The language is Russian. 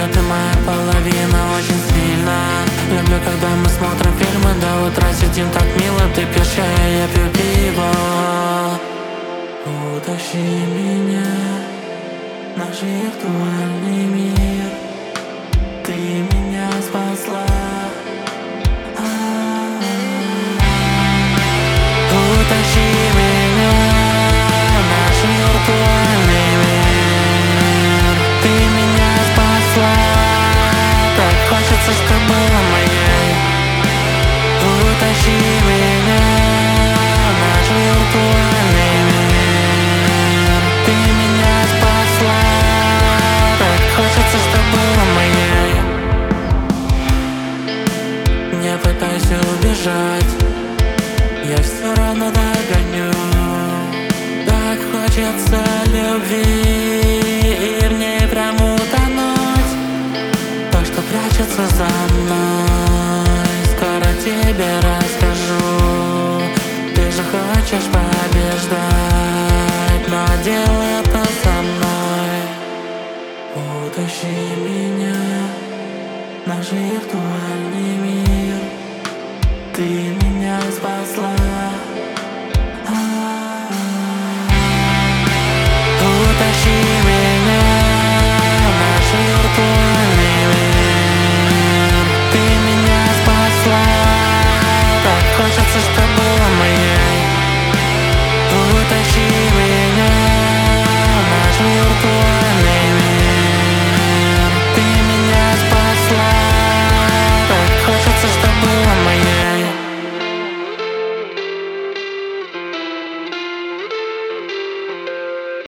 я, ты моя половина очень сильно. Люблю, когда мы смотрим фильмы до утра, сидим так мило. Ты пьешь чай, я пью пиво. Утащи меня в наш виртуальный мир. Ты меня спасла. Утащи меня в наш виртуальный мир. Ты меня спасла. Так хочется, чтобы была моей. Утащи меня в наш виртуальный мир. Ты меня спасла. Так хочется, чтобы была моей. Не пытайся убежать, я все равно догоню. Так хочется любви, и в ней прям утонуть. То, что прячется за мной, скоро тебе расскажу. Ты же хочешь побеждать, но делай это со мной. Утащи меня в наш виртуальный мир. Ты меня спасла.